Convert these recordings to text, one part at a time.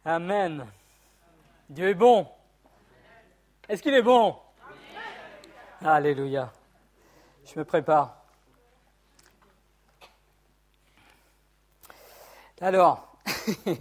Amen. Dieu est bon. Est-ce qu'il est bon? Alléluia. Je me prépare. Alors, il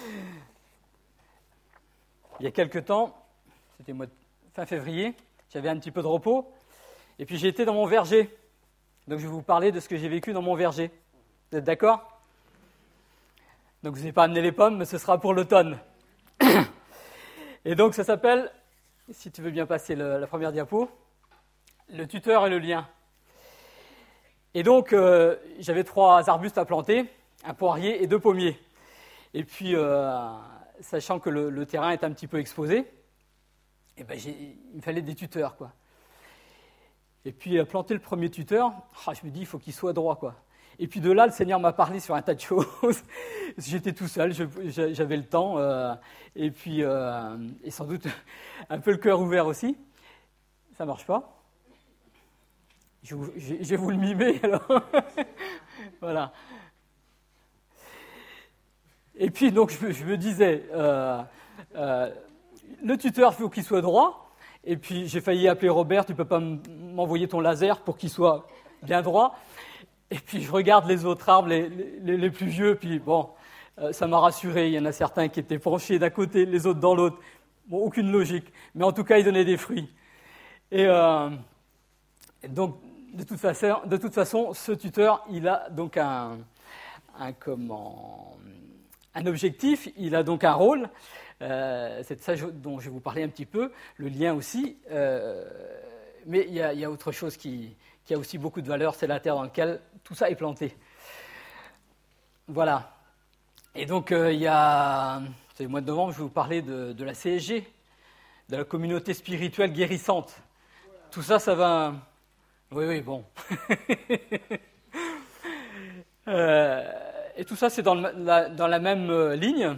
y a quelque temps, c'était fin février, j'avais un petit peu de repos, et puis j'ai été dans mon verger. Donc je vais vous parler de ce que j'ai vécu dans mon verger. Vous êtes d'accord? Donc je n'ai pas amené les pommes, mais ce sera pour l'automne. Et donc ça s'appelle, si tu veux bien passer la première diapo, le tuteur et le lien. Et donc j'avais 3 arbustes à planter, un poirier et 2 pommiers. Et puis, sachant que le terrain est un petit peu exposé, eh ben, il me fallait des tuteurs, quoi. Et puis, planter le premier tuteur, je me dis, il faut qu'il soit droit, quoi. Et puis de là, le Seigneur m'a parlé sur un tas de choses. J'étais tout seul, j'avais le temps, et puis, et sans doute un peu le cœur ouvert aussi. Ça marche pas. Je vais vous le mimer, alors. Voilà. Et puis, donc, je me disais, le tuteur, il faut qu'il soit droit. Et puis, j'ai failli appeler Robert, tu ne peux pas m'envoyer ton laser pour qu'il soit bien droit. Et puis, je regarde les autres arbres, les plus vieux, puis bon, ça m'a rassuré. Il y en a certains qui étaient penchés d'un côté, les autres dans l'autre. Bon, aucune logique. Mais en tout cas, ils donnaient des fruits. Et donc, de toute façon, ce tuteur, il a donc un objectif, il a donc un rôle, c'est de ça dont je vais vous parler un petit peu, le lien aussi, mais il y a autre chose qui a aussi beaucoup de valeur, c'est la terre dans laquelle tout ça est planté. Voilà. Et donc, c'est le mois de novembre, je vais vous parler de la CSG, de la communauté spirituelle guérissante. Tout ça, ça va... Oui, bon. Et tout ça, c'est dans la même ligne.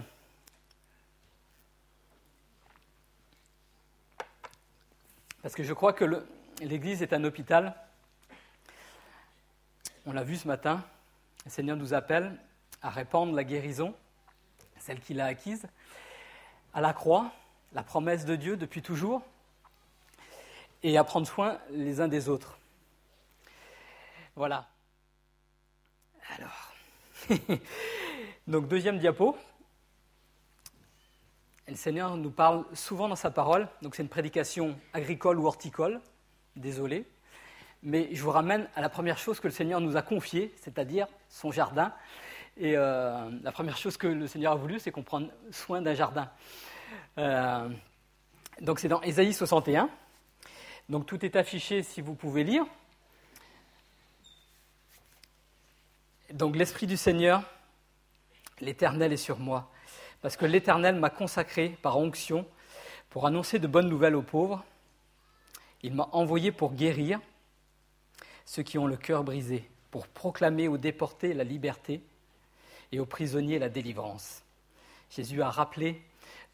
Parce que je crois que l'Église est un hôpital. On l'a vu ce matin. Le Seigneur nous appelle à répandre la guérison, celle qu'il a acquise, à la croix, la promesse de Dieu depuis toujours, et à prendre soin les uns des autres. Voilà. Alors... Donc, deuxième diapo. Le Seigneur nous parle souvent dans sa parole. Donc, c'est une prédication agricole ou horticole. Désolé. Mais je vous ramène à la première chose que le Seigneur nous a confiée, c'est-à-dire son jardin. Et la première chose que le Seigneur a voulu, c'est qu'on prenne soin d'un jardin. Donc, c'est dans Ésaïe 61. Donc, tout est affiché si vous pouvez lire. Donc l'Esprit du Seigneur, l'Éternel est sur moi, parce que l'Éternel m'a consacré par onction pour annoncer de bonnes nouvelles aux pauvres. Il m'a envoyé pour guérir ceux qui ont le cœur brisé, pour proclamer aux déportés la liberté et aux prisonniers la délivrance. Jésus a rappelé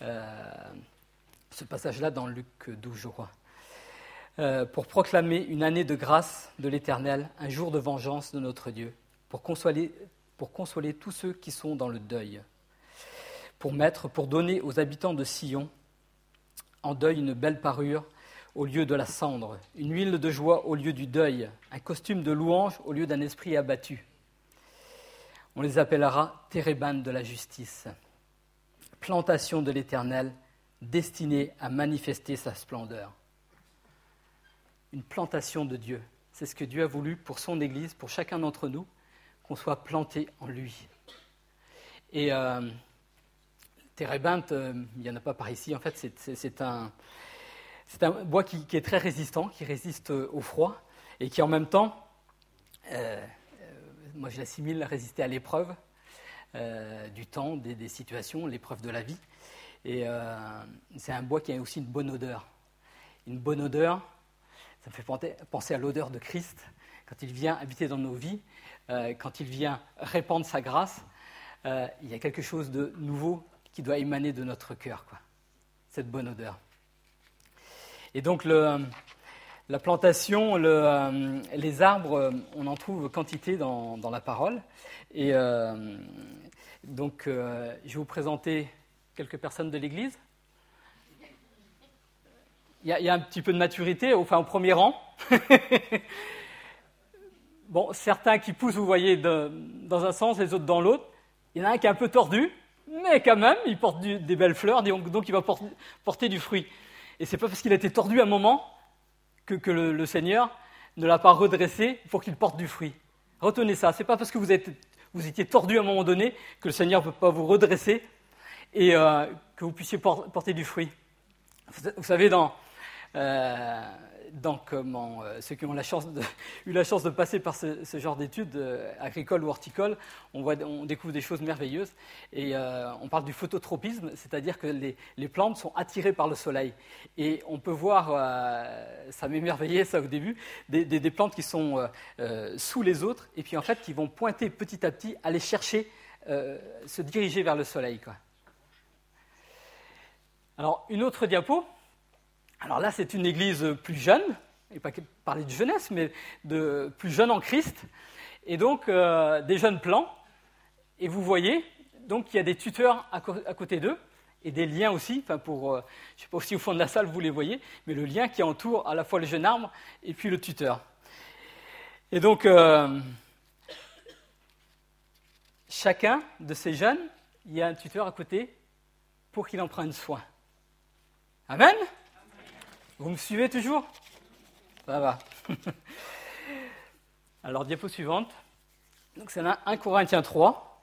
ce passage-là dans Luc 12, je crois. Pour proclamer une année de grâce de l'Éternel, un jour de vengeance de notre Dieu. Pour consoler tous ceux qui sont dans le deuil, pour donner aux habitants de Sion en deuil une belle parure au lieu de la cendre, une huile de joie au lieu du deuil, un costume de louange au lieu d'un esprit abattu. On les appellera térébintes de la justice, plantation de l'Éternel, destinée à manifester sa splendeur. Une plantation de Dieu, c'est ce que Dieu a voulu pour son Église, pour chacun d'entre nous, qu'on soit planté en lui. Et térébinthe, il n'y en a pas par ici, en fait, c'est un bois qui est très résistant, qui résiste au froid, et qui en même temps, moi je l'assimile à résister à l'épreuve du temps, des situations, l'épreuve de la vie. Et c'est un bois qui a aussi une bonne odeur. Une bonne odeur, ça me fait penser à l'odeur de Christ, quand il vient habiter dans nos vies, quand il vient répandre sa grâce, il y a quelque chose de nouveau qui doit émaner de notre cœur, quoi. Cette bonne odeur. Et donc, la plantation, les arbres, on en trouve quantité dans la parole. Et donc, je vais vous présenter quelques personnes de l'Église. Il y a un petit peu de maturité, enfin au premier rang. Bon, certains qui poussent, vous voyez, dans un sens, les autres dans l'autre. Il y en a un qui est un peu tordu, mais quand même, il porte des belles fleurs, donc il va porter du fruit. Et c'est pas parce qu'il a été tordu à un moment que le Seigneur ne l'a pas redressé pour qu'il porte du fruit. Retenez ça, c'est pas parce que vous étiez tordu à un moment donné que le Seigneur ne peut pas vous redresser et que vous puissiez porter du fruit. Vous savez, ceux qui ont eu la chance de passer par ce genre d'études agricoles ou horticoles, on découvre des choses merveilleuses. Et on parle du phototropisme, c'est-à-dire que les plantes sont attirées par le soleil. Et on peut voir, ça m'émerveillait ça au début, des plantes qui sont sous les autres, et puis en fait qui vont pointer petit à petit, aller chercher, se diriger vers le soleil, quoi. Alors, une autre diapo. Alors là, c'est une église plus jeune, et pas parler de jeunesse, mais de plus jeune en Christ, et donc des jeunes plants. Et vous voyez, donc il y a des tuteurs à côté d'eux, et des liens aussi, enfin je ne sais pas si au fond de la salle vous les voyez, mais le lien qui entoure à la fois le jeune arbre et puis le tuteur. Et donc, chacun de ces jeunes, il y a un tuteur à côté pour qu'il en prenne soin. Amen ? Vous me suivez toujours ? Ça va. Alors, diapo suivante. Donc, c'est 1 Corinthiens 3.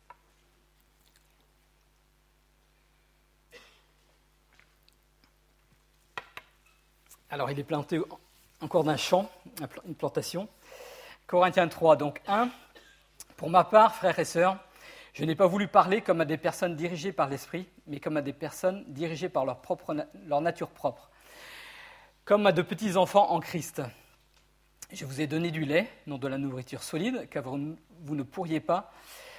Alors, il est planté encore d'un champ, une plantation. Corinthiens 3, donc 1. Pour ma part, frères et sœurs, je n'ai pas voulu parler comme à des personnes dirigées par l'Esprit, mais comme à des personnes dirigées par leur nature propre, comme à de petits enfants en Christ. Je vous ai donné du lait, non de la nourriture solide, car vous ne pouviez pas,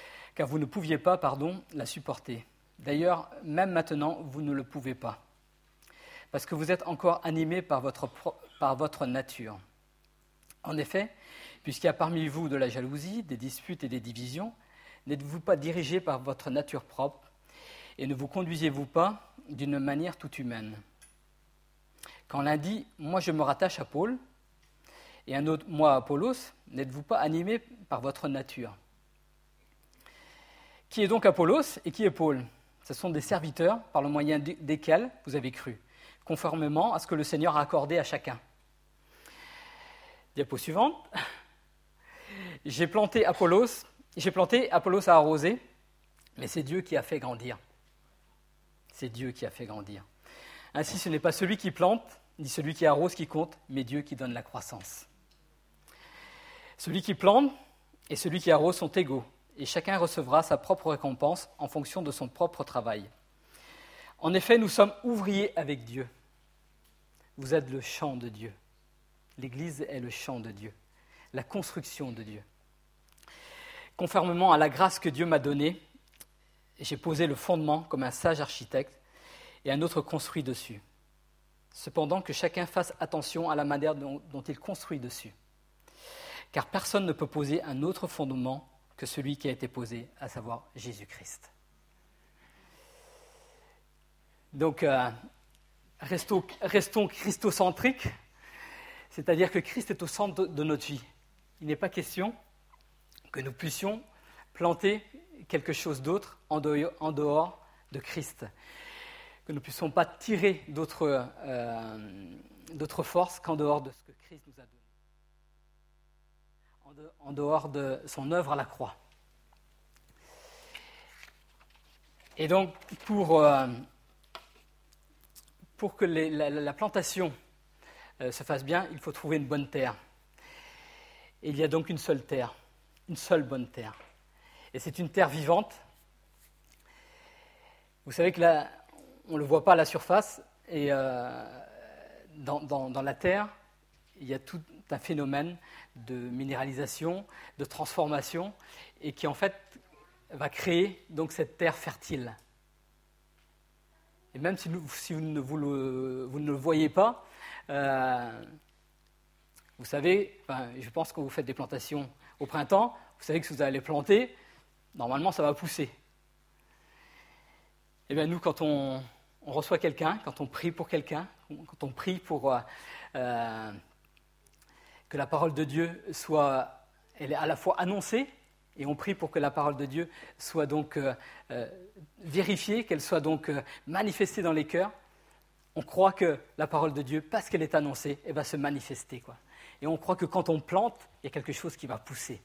la supporter. D'ailleurs, même maintenant, vous ne le pouvez pas, parce que vous êtes encore animés par votre nature. En effet, puisqu'il y a parmi vous de la jalousie, des disputes et des divisions, n'êtes-vous pas dirigés par votre nature propre et ne vous conduisez-vous pas d'une manière toute humaine ? Quand l'un dit « moi je me rattache à Paul » et un autre « moi à Apollos », n'êtes-vous pas animés par votre nature ? Qui est donc Apollos et qui est Paul ? Ce sont des serviteurs par le moyen desquels vous avez cru, conformément à ce que le Seigneur a accordé à chacun. Diapo suivante. J'ai planté, Apollos a arrosé, mais c'est Dieu qui a fait grandir. C'est Dieu qui a fait grandir. Ainsi, ce n'est pas celui qui plante, ni celui qui arrose qui compte, mais Dieu qui donne la croissance. Celui qui plante et celui qui arrose sont égaux, et chacun recevra sa propre récompense en fonction de son propre travail. En effet, nous sommes ouvriers avec Dieu. Vous êtes le champ de Dieu. L'Église est le champ de Dieu, la construction de Dieu. Conformément à la grâce que Dieu m'a donnée, j'ai posé le fondement comme un sage architecte et un autre construit dessus. Cependant, que chacun fasse attention à la manière dont il construit dessus. Car personne ne peut poser un autre fondement que celui qui a été posé, à savoir Jésus-Christ. Donc, restons christocentriques, c'est-à-dire que Christ est au centre de notre vie. Il n'est pas question que nous puissions planter quelque chose d'autre en dehors de Christ, que nous ne puissions pas tirer d'autres forces qu'en dehors de ce que Christ nous a donné, en dehors de son œuvre à la croix. Et donc, pour que la plantation se fasse bien, il faut trouver une bonne terre. Et il y a donc une seule terre, une seule bonne terre. Et c'est une terre vivante. Vous savez que là, on ne le voit pas à la surface, et dans la terre, il y a tout un phénomène de minéralisation, de transformation, et qui en fait va créer donc cette terre fertile. Et même si vous ne le voyez pas, vous savez, je pense que quand vous faites des plantations au printemps, vous savez que si vous allez planter, normalement ça va pousser. Eh bien, nous, quand on reçoit quelqu'un, quand on prie pour quelqu'un, quand on prie pour que la parole de Dieu elle est à la fois annoncée, et on prie pour que la parole de Dieu soit donc vérifiée, qu'elle soit donc manifestée dans les cœurs, on croit que la parole de Dieu, parce qu'elle est annoncée, elle va se manifester, quoi. Et on croit que quand on plante, il y a quelque chose qui va pousser.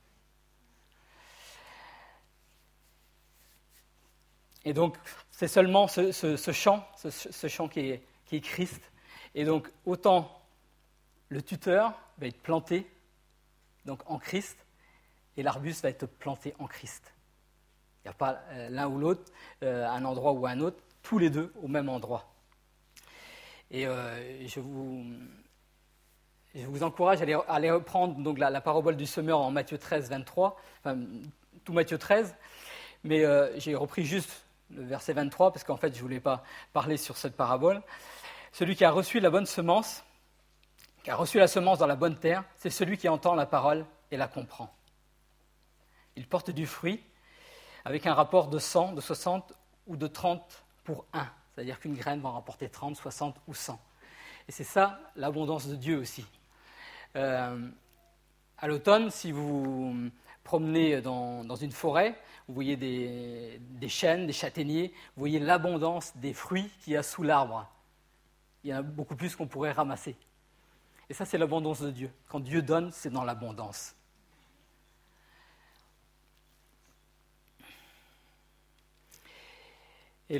Et donc, c'est seulement ce champ qui est Christ. Et donc, autant le tuteur va être planté donc en Christ, et l'arbuste va être planté en Christ. Il n'y a pas l'un ou l'autre, un endroit ou un autre, tous les deux au même endroit. Et je vous encourage à aller reprendre donc, la parabole du semeur en Matthieu 13, 23, enfin, tout Matthieu 13, mais j'ai repris juste le verset 23, parce qu'en fait, je ne voulais pas parler sur cette parabole. Celui qui a reçu la bonne semence, qui a reçu la semence dans la bonne terre, c'est celui qui entend la parole et la comprend. Il porte du fruit avec un rapport de 100, de 60 ou de 30 pour 1. C'est-à-dire qu'une graine va en rapporter 30, 60 ou 100. Et c'est ça l'abondance de Dieu aussi. À l'automne, si vous promenez dans une forêt, vous voyez des chênes, des châtaigniers, vous voyez l'abondance des fruits qu'il y a sous l'arbre. Il y en a beaucoup plus qu'on pourrait ramasser. Et ça, c'est l'abondance de Dieu. Quand Dieu donne, c'est dans l'abondance. Et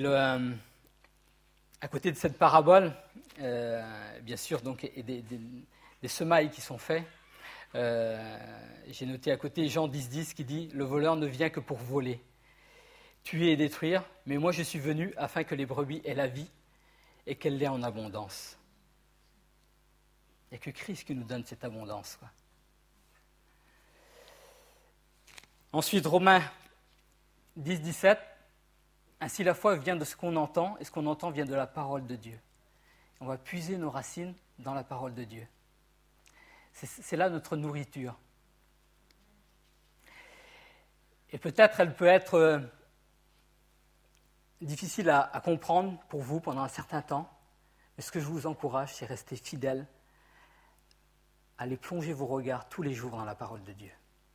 à côté de cette parabole, bien sûr, donc, et des semailles qui sont faits, j'ai noté à côté Jean 10,10 qui dit « Le voleur ne vient que pour voler, tuer et détruire, mais moi je suis venu afin que les brebis aient la vie et qu'elle l'ait en abondance. » Il n'y a que Christ qui nous donne cette abondance, quoi. Ensuite, Romains 10, 17. Ainsi la foi vient de ce qu'on entend, et ce qu'on entend vient de la parole de Dieu. On va puiser nos racines dans la parole de Dieu. C'est là notre nourriture. Et peut-être elle peut être difficile à comprendre pour vous pendant un certain temps, mais ce que je vous encourage, c'est rester fidèle, aller plonger vos regards tous les jours dans la parole de Dieu.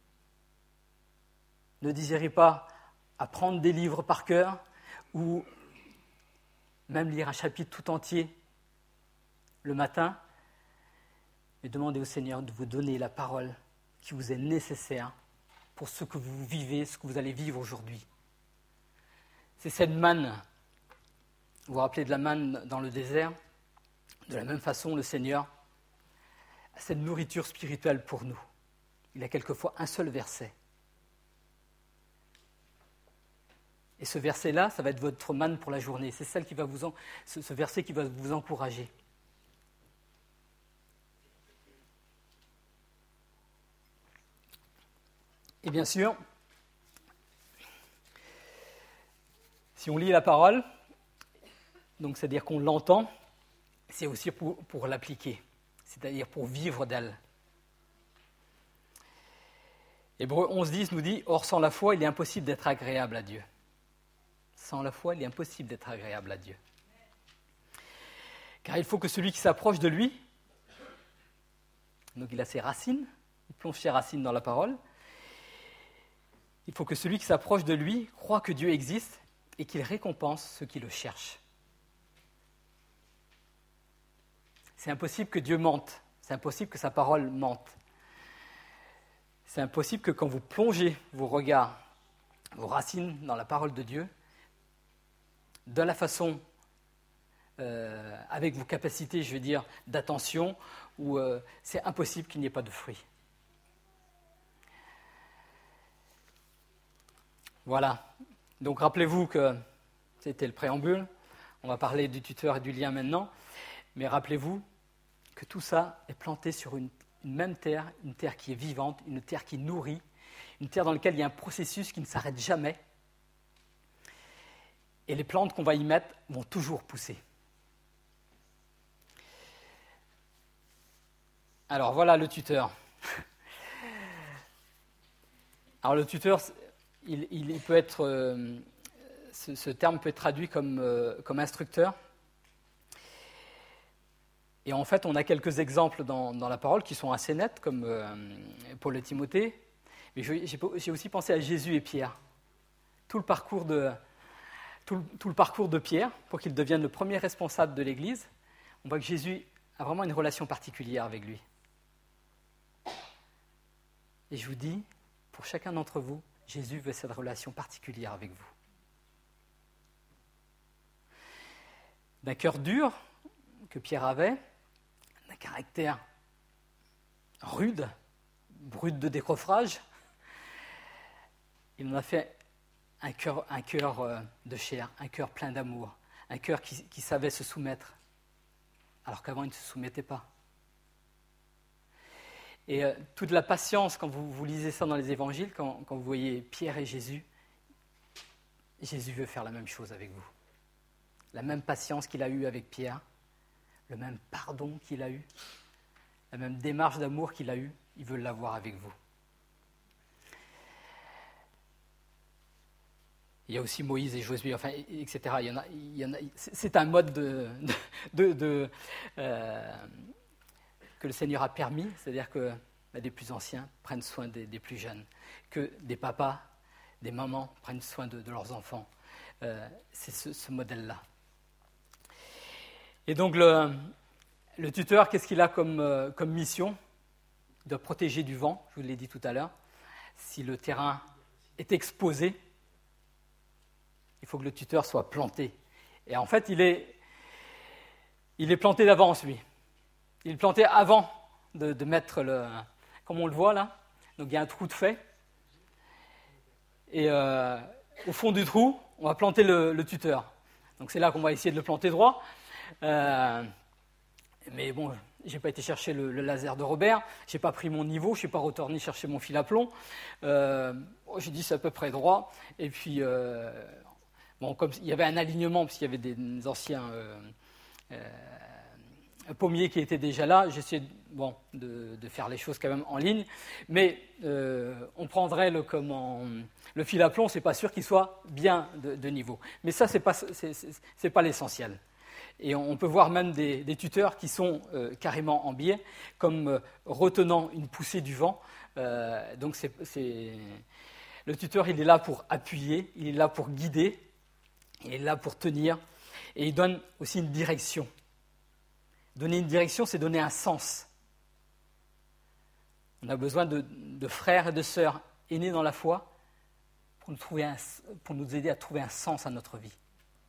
Ne désirez pas apprendre des livres par cœur, ou même lire un chapitre tout entier le matin, mais demandez au Seigneur de vous donner la parole qui vous est nécessaire pour ce que vous vivez, ce que vous allez vivre aujourd'hui. C'est cette manne. Vous vous rappelez de la manne dans le désert? De la même façon, le Seigneur a cette nourriture spirituelle pour nous. Il a quelquefois un seul verset. Et ce verset-là, ça va être votre manne pour la journée. C'est celle qui va ce verset qui va vous encourager. Et bien sûr, si on lit la parole, donc c'est-à-dire qu'on l'entend, c'est aussi pour l'appliquer, c'est-à-dire pour vivre d'elle. Hébreux 11.10 nous dit « Or, sans la foi, il est impossible d'être agréable à Dieu. » Sans la foi, il est impossible d'être agréable à Dieu. Car il faut que celui qui s'approche de lui, donc il a ses racines, il plonge ses racines dans la parole, il faut que celui qui s'approche de lui croit que Dieu existe et qu'il récompense ceux qui le cherchent. C'est impossible que Dieu mente, c'est impossible que sa parole mente. C'est impossible que quand vous plongez vos regards, vos racines dans la parole de Dieu, de la façon, avec vos capacités, je veux dire, d'attention, où c'est impossible qu'il n'y ait pas de fruits. Voilà. Donc rappelez-vous que c'était le préambule. On va parler du tuteur et du lien maintenant. Mais rappelez-vous que tout ça est planté sur une même terre, une terre qui est vivante, une terre qui nourrit, une terre dans laquelle il y a un processus qui ne s'arrête jamais. Et les plantes qu'on va y mettre vont toujours pousser. Alors voilà le tuteur. Alors le tuteur, il peut être ce terme peut être traduit comme instructeur. Et en fait, on a quelques exemples dans la parole qui sont assez nets, comme Paul et Timothée. Mais j'ai aussi pensé à Jésus et Pierre. Tout le parcours de Pierre, pour qu'il devienne le premier responsable de l'Église, on voit que Jésus a vraiment une relation particulière avec lui. Et je vous dis, pour chacun d'entre vous, Jésus veut cette relation particulière avec vous. D'un cœur dur que Pierre avait, d'un caractère rude, brut de décoffrage, il en a fait un cœur de chair, un cœur plein d'amour, un cœur qui savait se soumettre, alors qu'avant il ne se soumettait pas. Et toute la patience, quand vous lisez ça dans les évangiles, quand vous voyez Pierre et Jésus, Jésus veut faire la même chose avec vous. La même patience qu'il a eue avec Pierre, le même pardon qu'il a eu, la même démarche d'amour qu'il a eue, il veut l'avoir avec vous. Il y a aussi Moïse et Josué, enfin, etc. Il y en a, c'est un mode que le Seigneur a permis, c'est-à-dire que des plus anciens prennent soin des plus jeunes, que des papas, des mamans prennent soin de leurs enfants. C'est ce modèle-là. Et donc le tuteur, qu'est-ce qu'il a comme mission ? Il doit protéger du vent, je vous l'ai dit tout à l'heure. Si le terrain est exposé, il faut que le tuteur soit planté. Et en fait, il est planté d'avance, lui. Il est planté avant de mettre comme on le voit là. Donc il y a un trou de fait. Et au fond du trou, on va planter le tuteur. Donc c'est là qu'on va essayer de le planter droit. Mais bon, je n'ai pas été chercher le laser de Robert. Je n'ai pas pris mon niveau. Je ne suis pas retourné chercher mon fil à plomb. J'ai dit c'est à peu près droit. Et puis... comme il y avait un alignement, parce qu'il y avait des anciens pommiers qui étaient déjà là, j'essayais de faire les choses quand même en ligne, mais on prendrait le fil à plomb, c'est pas sûr qu'il soit bien de niveau. Mais ça, c'est pas l'essentiel. Et on peut voir même des tuteurs qui sont carrément en biais, comme retenant une poussée du vent. Donc le tuteur, il est là pour appuyer, il est là pour guider, il est là pour tenir, et il donne aussi une direction. Donner une direction, c'est donner un sens. On a besoin de frères et de sœurs aînés dans la foi pour nous aider à trouver un sens à notre vie.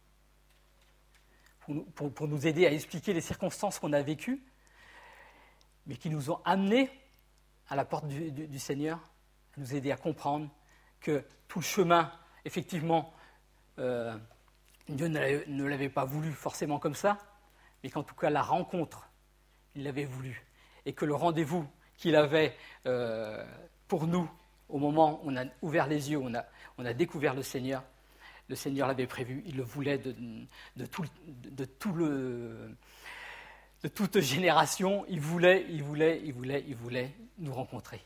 Pour nous aider à expliquer les circonstances qu'on a vécues, mais qui nous ont amenés à la porte du Seigneur, à nous aider à comprendre que tout le chemin, effectivement, Dieu ne l'avait pas voulu forcément comme ça, mais qu'en tout cas la rencontre, il l'avait voulu. Et que le rendez-vous qu'il avait pour nous, au moment où on a ouvert les yeux, on a découvert le Seigneur l'avait prévu, il le voulait de toute génération, il voulait nous rencontrer.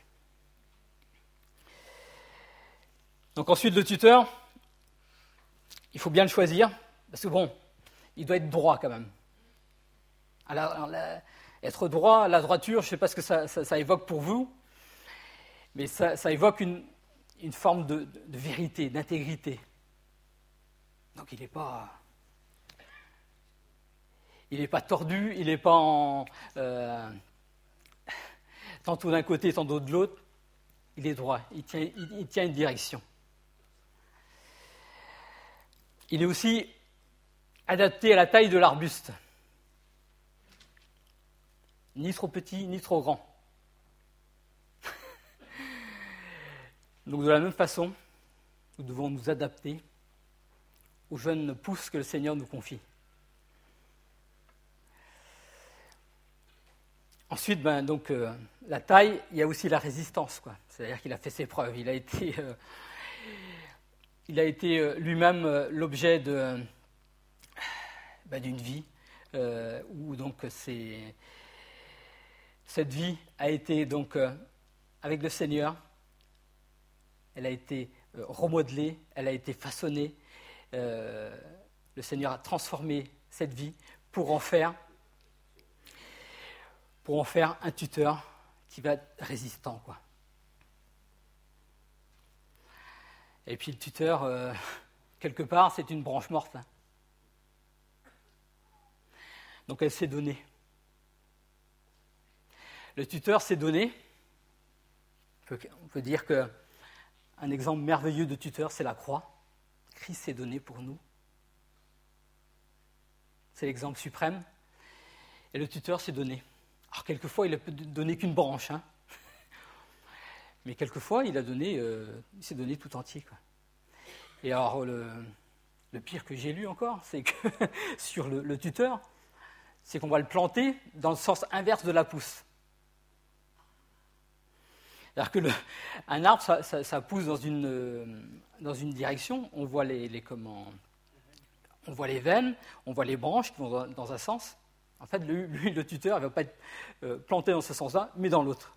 Donc ensuite le tuteur, il faut bien le choisir, parce que il doit être droit quand même. Être droit, la droiture, je ne sais pas ce que ça évoque pour vous, mais ça évoque une forme de vérité, d'intégrité. Donc il n'est pas tordu, il n'est pas tantôt d'un côté, tantôt de l'autre. Il est droit, il tient une direction. Il est aussi adapté à la taille de l'arbuste. Ni trop petit, ni trop grand. Donc de la même façon, nous devons nous adapter aux jeunes pousses que le Seigneur nous confie. Ensuite, la taille, il y a aussi la résistance, quoi. C'est-à-dire qu'il a fait ses preuves. Il a été lui-même l'objet d'une vie où donc cette vie a été donc avec le Seigneur. Elle a été remodelée, elle a été façonnée le Seigneur a transformé cette vie pour en faire un tuteur qui va être résistant, quoi. Et puis le tuteur, quelque part, c'est une branche morte. Hein. Donc elle s'est donnée. Le tuteur s'est donné. On peut dire qu'un exemple merveilleux de tuteur, c'est la croix. Christ s'est donné pour nous. C'est l'exemple suprême. Et le tuteur s'est donné. Alors quelquefois, il n'a donné qu'une branche. Hein. Mais quelquefois, il s'est donné tout entier, quoi. Et alors, le pire que j'ai lu encore, c'est que sur le tuteur, c'est qu'on va le planter dans le sens inverse de la pousse. C'est-à-dire qu'un arbre, ça pousse dans une direction, on voit on voit les veines, on voit les branches qui vont dans un sens. En fait, lui, le tuteur, il ne va pas être planté dans ce sens-là, mais dans l'autre.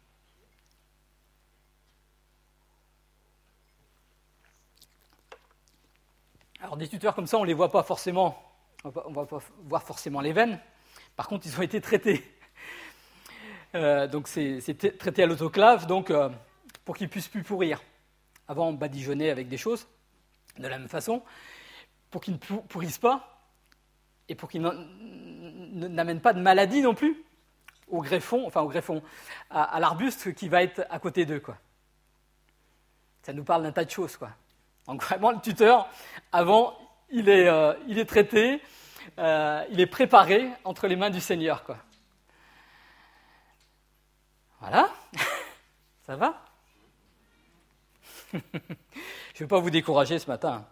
Alors des tuteurs comme ça, on ne les voit pas forcément, on va pas voir forcément les veines. Par contre, ils ont été traités. Donc c'est traité à l'autoclave, donc pour qu'ils ne puissent plus pourrir. Avant, on badigeonnait avec des choses, de la même façon, pour qu'ils ne pourrissent pas et pour qu'ils n'amènent pas de maladie non plus au greffon, à l'arbuste qui va être à côté d'eux, quoi. Ça nous parle d'un tas de choses, quoi. Donc vraiment, le tuteur, avant, il est traité, il est préparé entre les mains du Seigneur, quoi. Voilà, ça va? Je ne vais pas vous décourager ce matin.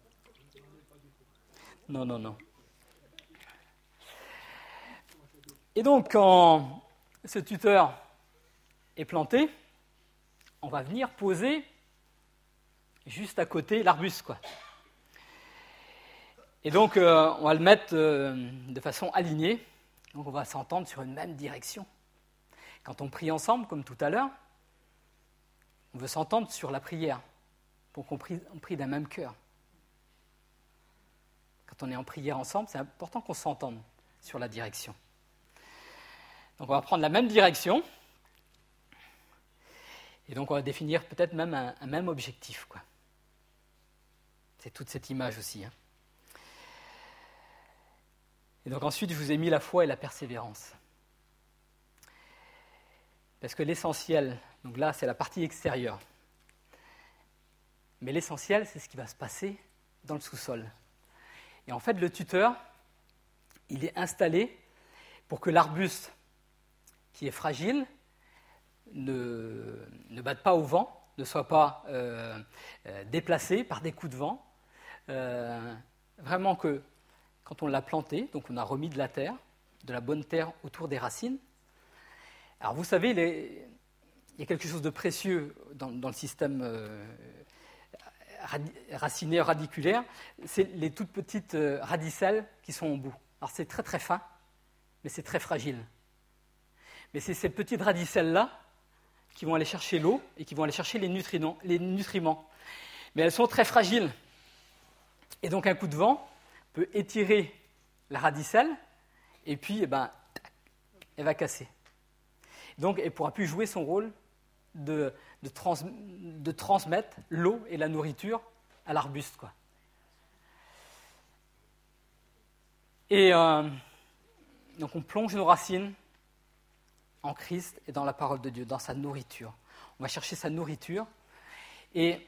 Non. Et donc, quand ce tuteur est planté, on va venir poser juste à côté l'arbuste, quoi. Et donc, on va le mettre de façon alignée. Donc, on va s'entendre sur une même direction. Quand on prie ensemble, comme tout à l'heure, on veut s'entendre sur la prière, pour qu'on prie d'un même cœur. Quand on est en prière ensemble, c'est important qu'on s'entende sur la direction. Donc, on va prendre la même direction. Et donc, on va définir peut-être même un même objectif, quoi. C'est toute cette image aussi. Hein. Et donc ensuite, je vous ai mis la foi et la persévérance. Parce que l'essentiel, donc là, c'est la partie extérieure. Mais l'essentiel, c'est ce qui va se passer dans le sous-sol. Et en fait, le tuteur, il est installé pour que l'arbuste, qui est fragile, ne batte pas au vent, ne soit pas déplacé par des coups de vent. Vraiment que quand on l'a planté, donc on a remis de la terre, de la bonne terre autour des racines. Alors vous savez, il y a quelque chose de précieux dans le système racinaire radiculaire, c'est les toutes petites radicelles qui sont au bout. Alors c'est très très fin, mais c'est très fragile. Mais c'est ces petites radicelles-là qui vont aller chercher l'eau et qui vont aller chercher les nutriments. Mais elles sont très fragiles. Et donc un coup de vent peut étirer la radicelle et puis elle va casser. Donc elle ne pourra plus jouer son rôle de transmettre l'eau et la nourriture à l'arbuste, quoi. Et donc on plonge nos racines en Christ et dans la parole de Dieu, dans sa nourriture. On va chercher sa nourriture. Et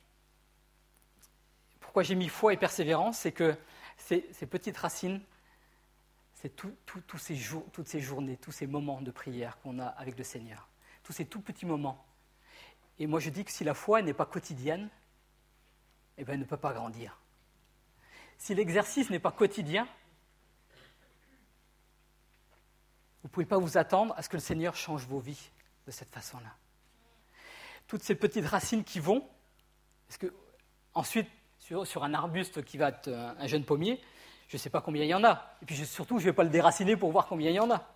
pourquoi j'ai mis foi et persévérance, c'est que ces petites racines, c'est toutes ces journées, tous ces moments de prière qu'on a avec le Seigneur, tous ces tout petits moments. Et moi je dis que si la foi n'est pas quotidienne, elle ne peut pas grandir. Si l'exercice n'est pas quotidien, vous ne pouvez pas vous attendre à ce que le Seigneur change vos vies de cette façon-là. Toutes ces petites racines qui vont, parce que ensuite, sur un arbuste qui va être un jeune pommier, je ne sais pas combien il y en a. Et puis surtout, je ne vais pas le déraciner pour voir combien il y en a.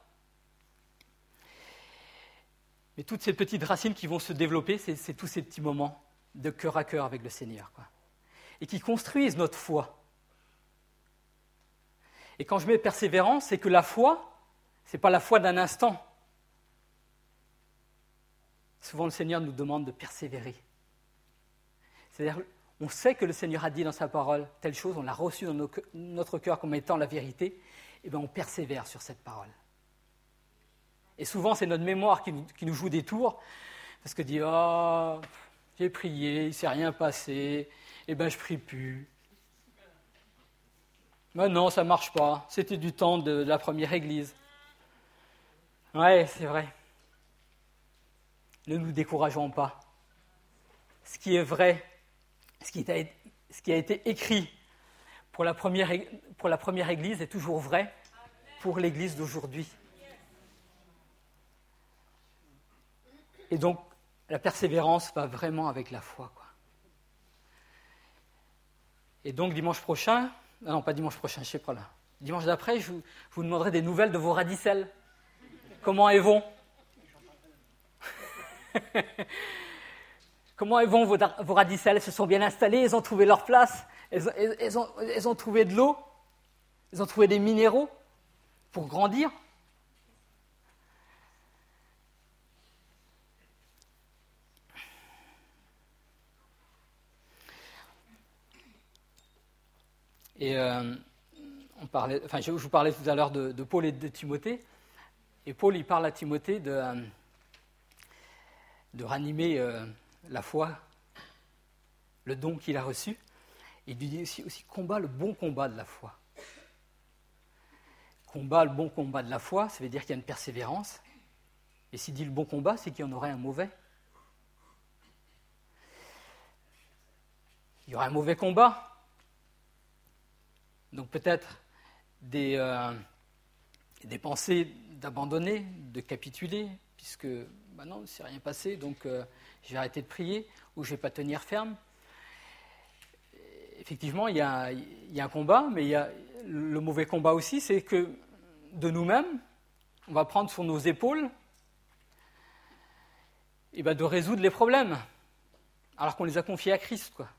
Mais toutes ces petites racines qui vont se développer, c'est tous ces petits moments de cœur à cœur avec le Seigneur, quoi. et qui construisent notre foi. Et quand je mets persévérance, c'est que la foi, ce n'est pas la foi d'un instant. Souvent, le Seigneur nous demande de persévérer. C'est-à-dire, on sait que le Seigneur a dit dans sa parole telle chose, on l'a reçue dans notre cœur comme étant la vérité, et bien on persévère sur cette parole. Et souvent, c'est notre mémoire qui nous joue des tours, parce que dit « Oh, j'ai prié, il ne s'est rien passé, et bien je ne prie plus. » Mais non, ça ne marche pas, c'était du temps de la première église. Ouais, c'est vrai. Ne nous décourageons pas. Ce qui est vrai, ce qui a été écrit pour la première église est toujours vrai pour l'église d'aujourd'hui. Et donc, la persévérance va vraiment avec la foi, quoi. Et donc, dimanche prochain, non, pas dimanche prochain, je ne sais pas là. Dimanche d'après, je vous demanderai des nouvelles de vos radicelles. Comment elles vont? Comment elles vont, vos radicelles? Elles se sont bien installées, elles ont trouvé leur place, elles ont trouvé de l'eau, elles ont trouvé des minéraux pour grandir. Et je vous parlais tout à l'heure de Paul et de Timothée. Et Paul, il parle à Timothée de ranimer la foi, le don qu'il a reçu. Il lui dit aussi combat le bon combat de la foi. Combat le bon combat de la foi, ça veut dire qu'il y a une persévérance. Et s'il dit le bon combat, c'est qu'il y en aurait un mauvais. Il y aura un mauvais combat. Donc peut-être des pensées d'abandonner, de capituler, puisque non, il ne s'est rien passé, donc je vais arrêter de prier, ou je ne vais pas tenir ferme. Effectivement, il y a un combat, mais il y a le mauvais combat aussi, c'est que de nous-mêmes, on va prendre sur nos épaules de résoudre les problèmes, alors qu'on les a confiés à Christ, quoi.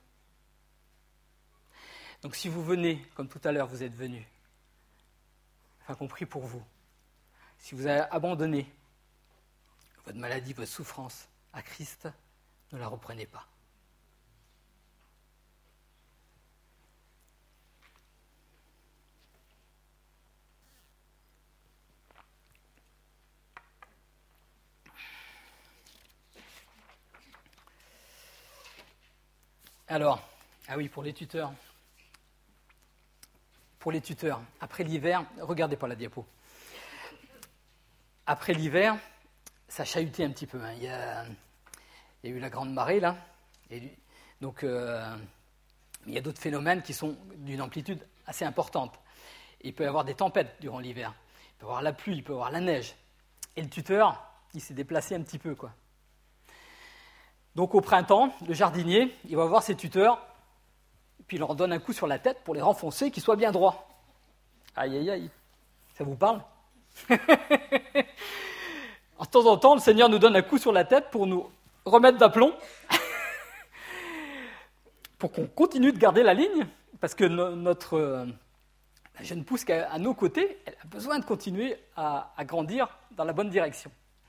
Donc si vous venez, comme tout à l'heure vous êtes venus, enfin qu'on prie pour vous, si vous avez abandonné votre maladie, votre souffrance à Christ, ne la reprenez pas. Alors, pour les tuteurs. Pour les tuteurs, après l'hiver, regardez pas la diapo. Après l'hiver, ça chahutait un petit peu. Il y a eu la grande marée, là. Et donc, il y a d'autres phénomènes qui sont d'une amplitude assez importante. Il peut y avoir des tempêtes durant l'hiver. Il peut y avoir la pluie, il peut y avoir la neige. Et le tuteur, il s'est déplacé un petit peu, quoi. Donc, au printemps, le jardinier, il va voir ses tuteurs, puis il leur donne un coup sur la tête pour les renfoncer, qu'ils soient bien droits. Aïe, aïe, aïe. Ça vous parle? De temps en temps, le Seigneur nous donne un coup sur la tête pour nous remettre d'aplomb, pour qu'on continue de garder la ligne, parce que notre jeune pousse qui est à nos côtés, elle a besoin de continuer à grandir dans la bonne direction.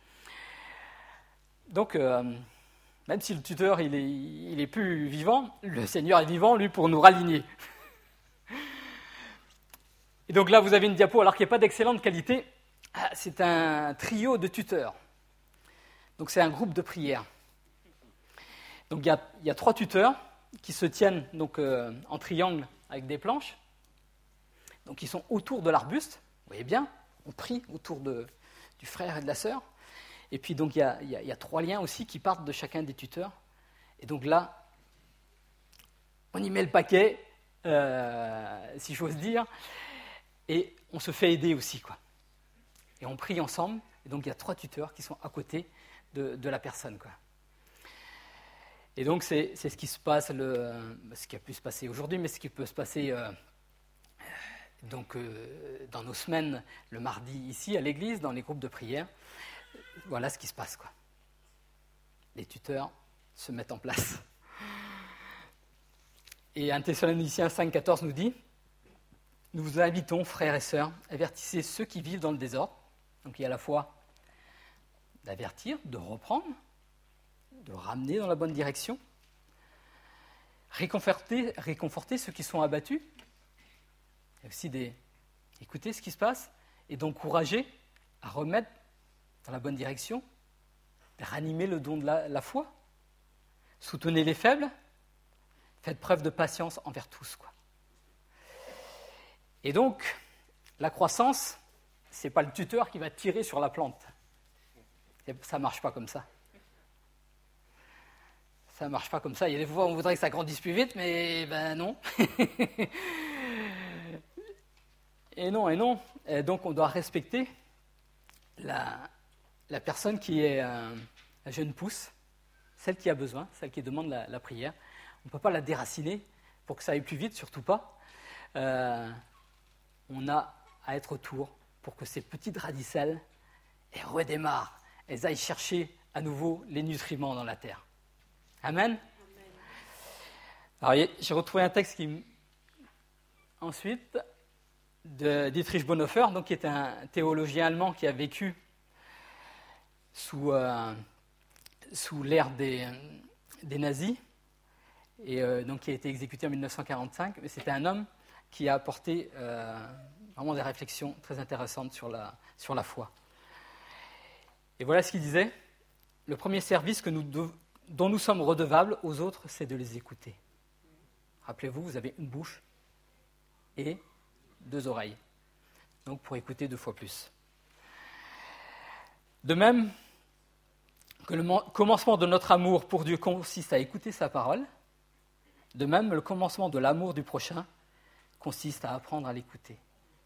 Donc, même si le tuteur il est plus vivant, le Seigneur est vivant, lui, pour nous raligner. Et donc là, vous avez une diapo, alors qu'il n'y a pas d'excellente qualité. C'est un trio de tuteurs. Donc c'est un groupe de prière. Donc il y a 3 tuteurs qui se tiennent donc, en triangle avec des planches. Donc ils sont autour de l'arbuste. Vous voyez bien, on prie autour du frère et de la sœur. Et puis donc il y a 3 liens aussi qui partent de chacun des tuteurs. Et donc là, on y met le paquet, si j'ose dire. Et on se fait aider aussi, quoi. Et on prie ensemble. Et donc, il y a 3 tuteurs qui sont à côté de la personne, quoi. Et donc, c'est ce qui se passe, ce qui a pu se passer aujourd'hui, mais ce qui peut se passer dans nos semaines, le mardi ici à l'église, dans les groupes de prière. Voilà ce qui se passe, quoi. Les tuteurs se mettent en place. Et 1 Thessaloniciens 5,14 nous dit « Nous vous invitons, frères et sœurs, avertissez ceux qui vivent dans le désordre. » Donc il y a à la fois d'avertir, de reprendre, de ramener dans la bonne direction, réconforter ceux qui sont abattus, et aussi d'écouter ce qui se passe et d'encourager à remettre dans la bonne direction, de ranimer le don de la foi, soutenez les faibles, faites preuve de patience envers tous, quoi. Et donc, la croissance, ce n'est pas le tuteur qui va tirer sur la plante. Ça ne marche pas comme ça. Ça ne marche pas comme ça. Il y a des fois où on voudrait que ça grandisse plus vite, mais ben non. Et non. Et donc, on doit respecter la personne qui est la jeune pousse, celle qui a besoin, celle qui demande la prière. On ne peut pas la déraciner pour que ça aille plus vite, surtout pas. On a à être autour pour que ces petites radicelles redémarrent, elles aillent chercher à nouveau les nutriments dans la terre. Amen. Alors, j'ai retrouvé un texte ensuite de Dietrich Bonhoeffer, donc, qui est un théologien allemand qui a vécu sous l'ère des nazis et donc qui a été exécuté en 1945. Mais c'était un homme qui a apporté vraiment des réflexions très intéressantes sur la foi. Et voilà ce qu'il disait. Le premier service dont nous sommes redevables aux autres, c'est de les écouter. Rappelez-vous, vous avez une bouche et 2 oreilles. Donc pour écouter 2 fois plus. De même que le commencement de notre amour pour Dieu consiste à écouter sa parole, de même le commencement de l'amour du prochain consiste à apprendre à l'écouter.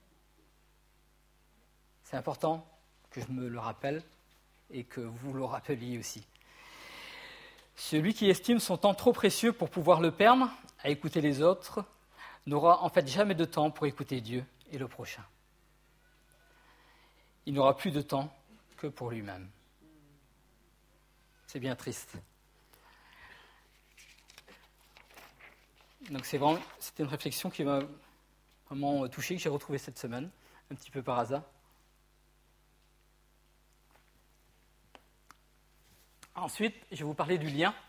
C'est important que je me le rappelle et que vous le rappeliez aussi. Celui qui estime son temps trop précieux pour pouvoir le perdre à écouter les autres n'aura en fait jamais de temps pour écouter Dieu et le prochain. Il n'aura plus de temps que pour lui-même. C'est bien triste. Donc c'était une réflexion qui m'a vraiment touché, que j'ai retrouvée cette semaine, un petit peu par hasard. Ensuite, je vais vous parler du lien.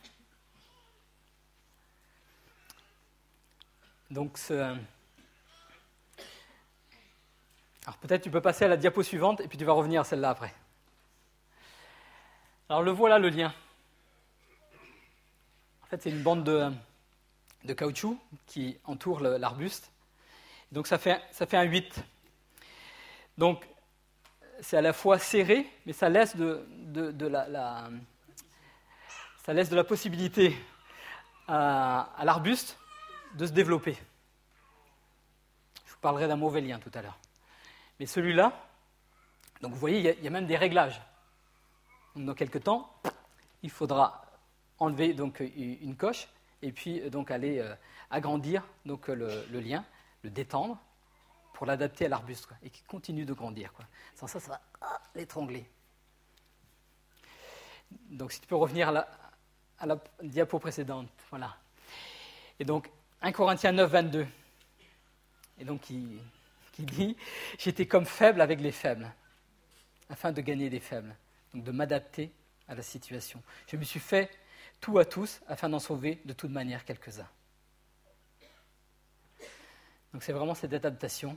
Donc, alors peut-être tu peux passer à la diapo suivante et puis tu vas revenir à celle-là après. Alors le voilà, le lien. En fait, c'est une bande de caoutchouc qui entoure l'arbuste. Donc ça fait un 8. Donc c'est à la fois serré, mais ça laisse ça laisse de la possibilité à l'arbuste de se développer. Je vous parlerai d'un mauvais lien tout à l'heure. Mais celui-là, donc vous voyez, il y a même des réglages. Donc dans quelques temps, il faudra enlever donc une coche et puis donc aller agrandir donc le lien, le détendre pour l'adapter à l'arbuste, quoi, et qui continue de grandir, quoi. Sans ça, ça va l'étrangler. Donc si tu peux revenir à la diapo précédente, voilà. Et donc 1 Corinthiens 9, 22. Et donc qui dit « J'étais comme faible avec les faibles, afin de gagner des faibles. » Donc de m'adapter à la situation. Je me suis fait tout à tous, afin d'en sauver de toute manière quelques-uns. Donc c'est vraiment cette adaptation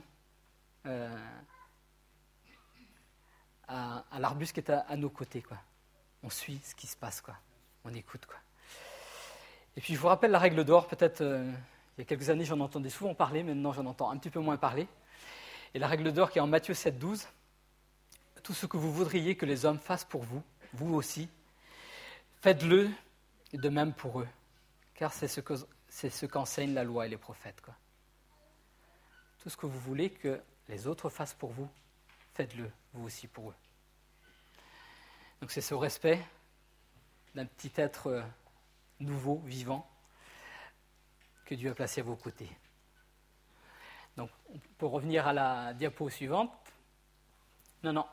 à l'arbuste qui est à nos côtés, quoi. On suit ce qui se passe, quoi. On écoute, quoi. Et puis je vous rappelle la règle d'or, peut-être il y a quelques années j'en entendais souvent parler, maintenant j'en entends un petit peu moins parler. Et la règle d'or qui est en Matthieu 7, 12, tout ce que vous voudriez que les hommes fassent pour vous, vous aussi, faites-le de même pour eux, car c'est ce qu'enseignent la loi et les prophètes, quoi. Tout ce que vous voulez que les autres fassent pour vous, faites-le vous aussi pour eux. Donc c'est ce respect d'un petit être nouveau, vivant, que Dieu a placé à vos côtés. Donc on peut revenir à la diapo suivante. Non.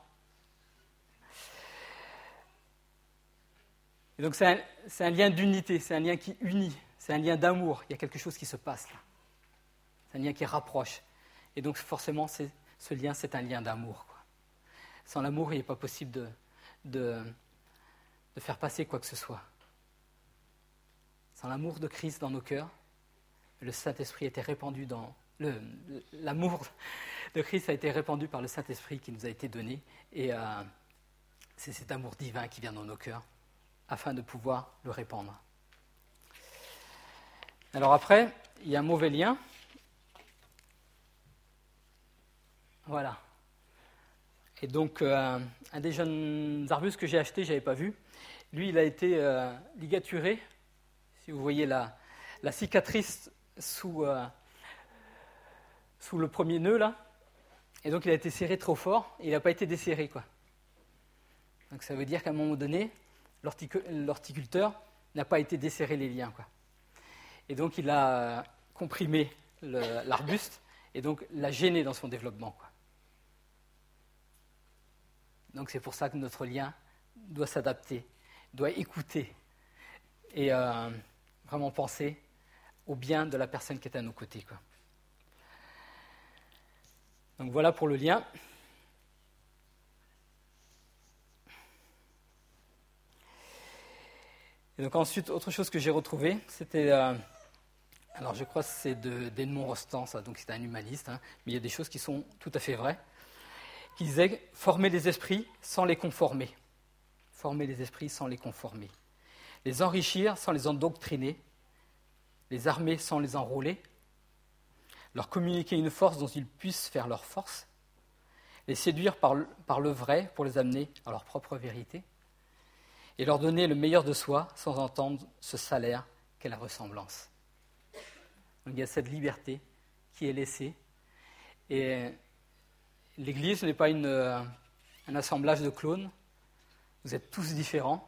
Et donc c'est un lien d'unité, c'est un lien qui unit, C'est un lien d'amour. Il y a quelque chose qui se passe là. C'est un lien qui rapproche. Et donc forcément, ce lien, c'est un lien d'amour, quoi. Sans l'amour, il n'est pas possible de faire passer quoi que ce soit. Sans l'amour de Christ dans nos cœurs, le Saint-Esprit a été répandu l'amour de Christ a été répandu par le Saint-Esprit qui nous a été donné. Et c'est cet amour divin qui vient dans nos cœurs afin de pouvoir le répandre. Alors après, il y a un mauvais lien. Voilà. Et donc, un des jeunes arbustes que j'ai acheté, je n'avais pas vu, lui, il a été ligaturé. Si vous voyez la cicatrice sous le premier nœud, là. Et donc, il a été serré trop fort et il n'a pas été desserré, quoi. Donc, ça veut dire qu'à un moment donné, l'horticulteur n'a pas été desserré les liens, quoi. Et donc, il a comprimé l'arbuste et donc l'a gêné dans son développement, quoi. Donc, c'est pour ça que notre lien doit s'adapter, doit écouter et vraiment penser au bien de la personne qui est à nos côtés, quoi. Donc voilà pour le lien. Et donc ensuite, autre chose que j'ai retrouvée, c'était, alors je crois que c'est d'Edmond Rostand, ça, donc c'est un humaniste, hein, mais il y a des choses qui sont tout à fait vraies, qui disait « former les esprits sans les conformer ». Former les esprits sans les conformer. Les enrichir sans les endoctriner, les armer sans les enrôler, leur communiquer une force dont ils puissent faire leur force, les séduire par le vrai pour les amener à leur propre vérité, et leur donner le meilleur de soi sans entendre ce salaire qu'est la ressemblance. Donc il y a cette liberté qui est laissée, et l'Église n'est pas un assemblage de clones, vous êtes tous différents,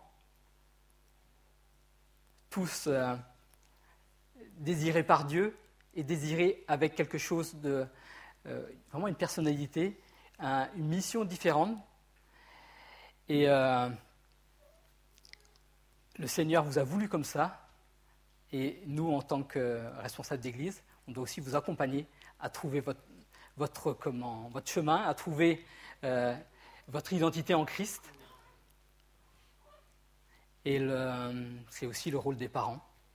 tous désirés par Dieu, et désiré avec quelque chose de vraiment une personnalité, une mission différente. Et le Seigneur vous a voulu comme ça. Et nous, en tant que responsables d'Église, on doit aussi vous accompagner à trouver votre chemin, à trouver votre identité en Christ. Et c'est aussi le rôle des parents.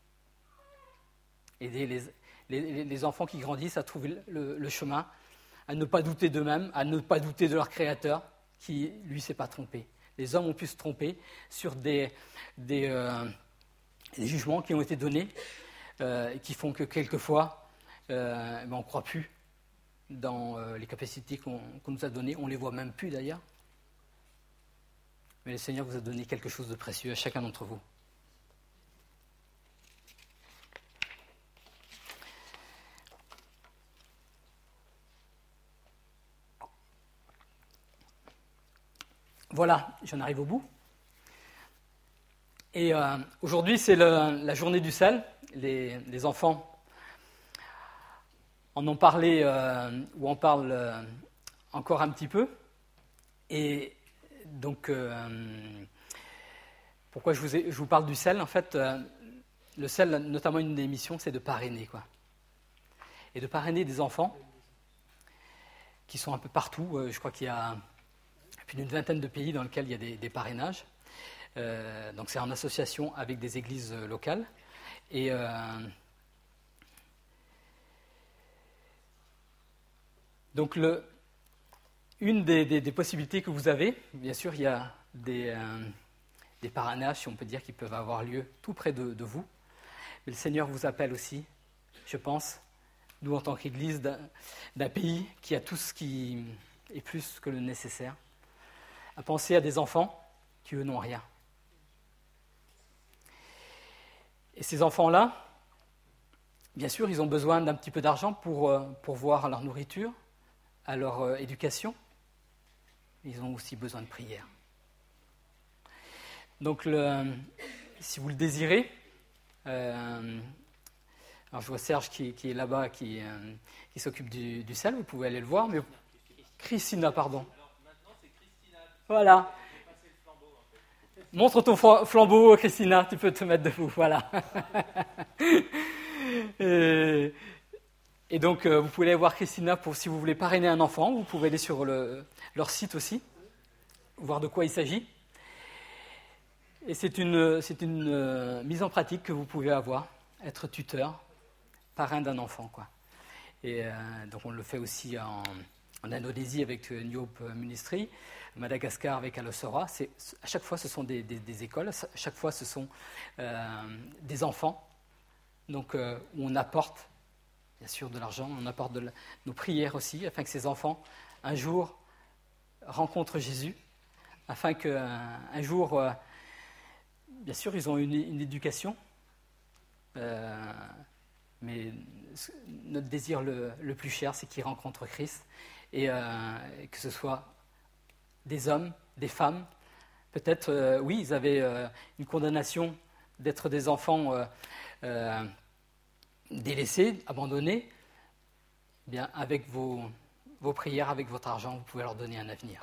Aider les enfants qui grandissent à trouver le chemin, à ne pas douter d'eux-mêmes, à ne pas douter de leur Créateur, qui, lui, ne s'est pas trompé. Les hommes ont pu se tromper sur des jugements qui ont été donnés, qui font que quelquefois, on ne croit plus dans les capacités qu'on nous a données. On ne les voit même plus, d'ailleurs. Mais le Seigneur vous a donné quelque chose de précieux à chacun d'entre vous. Voilà, j'en arrive au bout. Et aujourd'hui, c'est la journée du sel. Les enfants en ont parlé, ou en parlent encore un petit peu. Et donc, pourquoi je vous parle du sel? En fait, le sel, notamment une des missions, c'est de parrainer, quoi. Et de parrainer des enfants qui sont un peu partout. Je crois qu'il y a plus d'une vingtaine de pays dans lesquels il y a des parrainages. Donc c'est en association avec des églises locales. Et donc une des possibilités que vous avez, bien sûr, il y a des parrainages, si on peut dire, qui peuvent avoir lieu tout près de vous. Mais le Seigneur vous appelle aussi, je pense, nous en tant qu'Église d'un pays qui a tout ce qui est plus que le nécessaire, à penser à des enfants qui, eux, n'ont rien. Et ces enfants-là, bien sûr, ils ont besoin d'un petit peu d'argent pour voir à leur nourriture, à leur éducation. Ils ont aussi besoin de prière. Donc, si vous le désirez, alors je vois Serge qui est là-bas, qui s'occupe du sel, vous pouvez aller le voir. Mais Christina, pardon. Alors, maintenant, c'est Christina. Voilà. Montre ton flambeau, Christina, tu peux te mettre debout, voilà. Et donc, vous pouvez aller voir Christina si vous voulez parrainer un enfant. Vous pouvez aller sur leur site aussi, voir de quoi il s'agit. Et c'est une mise en pratique que vous pouvez avoir, être tuteur, parrain d'un enfant, quoi. Et donc, on le fait aussi en Indonésie avec New Hope Ministry, Madagascar avec Alosora. À chaque fois, ce sont des écoles, à chaque fois, ce sont des enfants. Donc, où on apporte, bien sûr, de l'argent, on apporte nos prières aussi, afin que ces enfants, un jour, rencontrent Jésus, afin qu'un jour, bien sûr, ils ont une éducation, mais notre désir le plus cher, c'est qu'ils rencontrent Christ, et que ce soit des hommes, des femmes. Peut-être, oui, ils avaient une condamnation d'être des enfants délaissés, abandonnés. Bien, avec vos prières, avec votre argent, vous pouvez leur donner un avenir.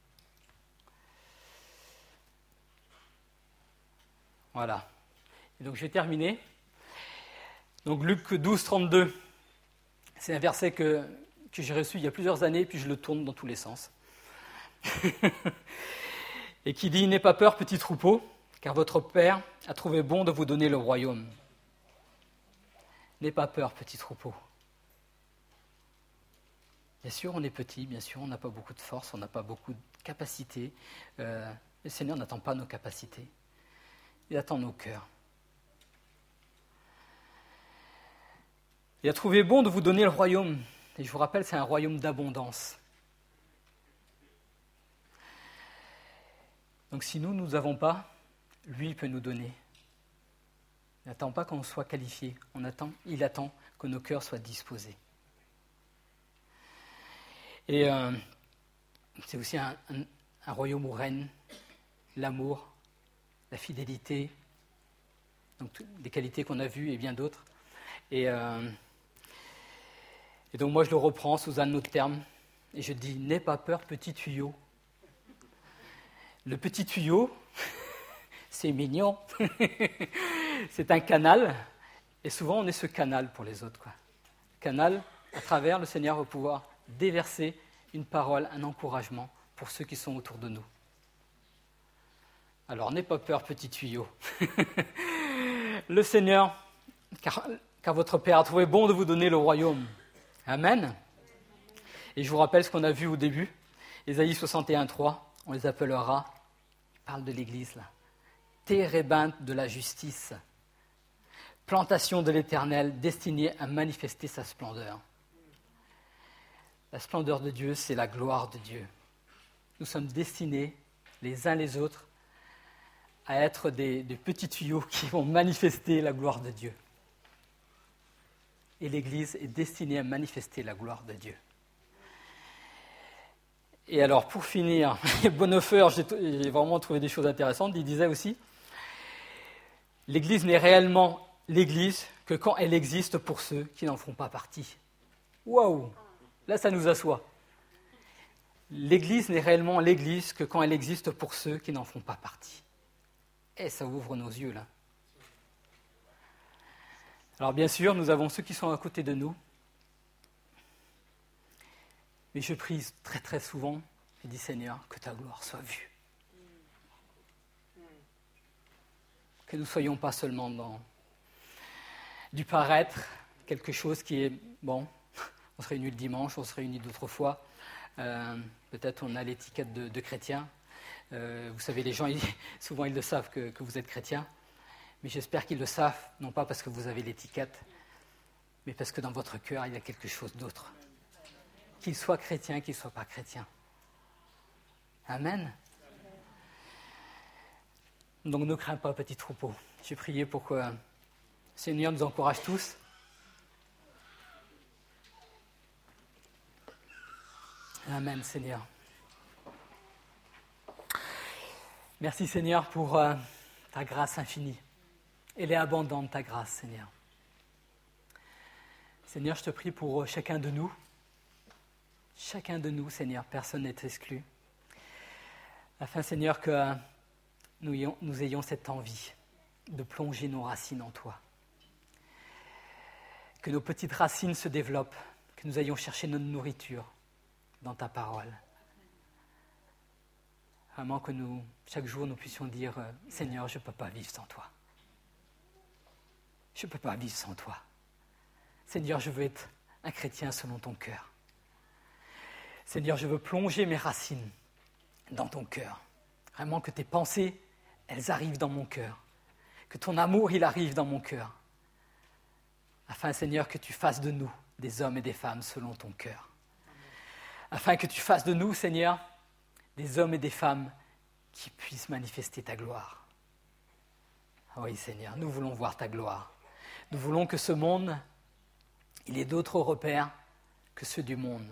Voilà. Et donc je vais terminer. Donc Luc 12, 32, c'est un verset que j'ai reçu il y a plusieurs années, puis je le tourne dans tous les sens. Et qui dit « N'aie pas peur, petit troupeau, car votre Père a trouvé bon de vous donner le royaume. » N'aie pas peur, petit troupeau. Bien sûr, on est petit, bien sûr, on n'a pas beaucoup de force, on n'a pas beaucoup de capacités. Le Seigneur n'attend pas nos capacités, il attend nos cœurs. Il a trouvé bon de vous donner le royaume. Et je vous rappelle, c'est un royaume d'abondance. Donc si nous n'avons pas, lui, il peut nous donner. Il n'attend pas qu'on soit qualifié. Il attend que nos cœurs soient disposés. Et c'est aussi un royaume où règne l'amour, la fidélité, donc des qualités qu'on a vues et bien d'autres. Et donc moi je le reprends sous un autre terme et je dis « N'aie pas peur, petit tuyau ». Le petit tuyau, c'est mignon, c'est un canal, et souvent on est ce canal pour les autres, quoi. Canal, à travers le Seigneur va pouvoir déverser une parole, un encouragement pour ceux qui sont autour de nous. Alors n'aie pas peur, petit tuyau. Le Seigneur, car votre Père a trouvé bon de vous donner le royaume. Amen. Et je vous rappelle ce qu'on a vu au début, Ésaïe 61, 3. On les appellera, il parle de l'Église là, térébinthe de la justice, plantation de l'Éternel destinée à manifester sa splendeur. La splendeur de Dieu, c'est la gloire de Dieu. Nous sommes destinés, les uns les autres, à être des petits tuyaux qui vont manifester la gloire de Dieu. Et l'Église est destinée à manifester la gloire de Dieu. Et alors, pour finir, Bonhoeffer, j'ai vraiment trouvé des choses intéressantes. Il disait aussi, l'Église n'est réellement l'Église que quand elle existe pour ceux qui n'en font pas partie. Waouh! Là, ça nous assoit. L'Église n'est réellement l'Église que quand elle existe pour ceux qui n'en font pas partie. Et ça ouvre nos yeux, là. Alors, bien sûr, nous avons ceux qui sont à côté de nous. Mais je prie très très souvent, je dis Seigneur, que ta gloire soit vue. Que nous ne soyons pas seulement dans du paraître, quelque chose qui est, bon, on se réunit le dimanche, on se réunit d'autres fois, peut-être on a l'étiquette de chrétien. Vous savez, les gens, souvent ils le savent que vous êtes chrétien, mais j'espère qu'ils le savent, non pas parce que vous avez l'étiquette, mais parce que dans votre cœur, il y a quelque chose d'autre. Qu'il soit chrétien, qu'il ne soit pas chrétien. Amen. Donc ne crains pas, petit troupeau. J'ai prié pour que le Seigneur nous encourage tous. Amen, Seigneur. Merci, Seigneur, pour ta grâce infinie. Elle est abondante, ta grâce, Seigneur. Seigneur, je te prie pour chacun de nous. Chacun de nous, Seigneur, personne n'est exclu. Afin, Seigneur, que nous ayons cette envie de plonger nos racines en toi. Que nos petites racines se développent, que nous ayons cherché notre nourriture dans ta parole. Vraiment que chaque jour, nous puissions dire « Seigneur, je ne peux pas vivre sans toi. Je ne peux pas vivre sans toi. Seigneur, je veux être un chrétien selon ton cœur. Seigneur, je veux plonger mes racines dans ton cœur. Vraiment que tes pensées, elles arrivent dans mon cœur. Que ton amour, il arrive dans mon cœur. Afin, Seigneur, que tu fasses de nous des hommes et des femmes selon ton cœur. Afin que tu fasses de nous, Seigneur, des hommes et des femmes qui puissent manifester ta gloire. Oui, Seigneur, nous voulons voir ta gloire. Nous voulons que ce monde, il ait d'autres repères que ceux du monde.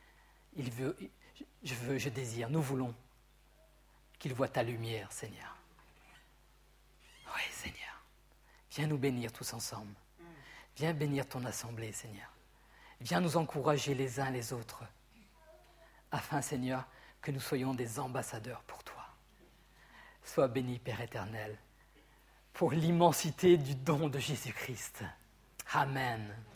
Je désire, nous voulons qu'il voit ta lumière, Seigneur. Oui, Seigneur, viens nous bénir tous ensemble. Viens bénir ton assemblée, Seigneur. Viens nous encourager les uns les autres, afin, Seigneur, que nous soyons des ambassadeurs pour toi. Sois béni, Père éternel, pour l'immensité du don de Jésus-Christ. Amen.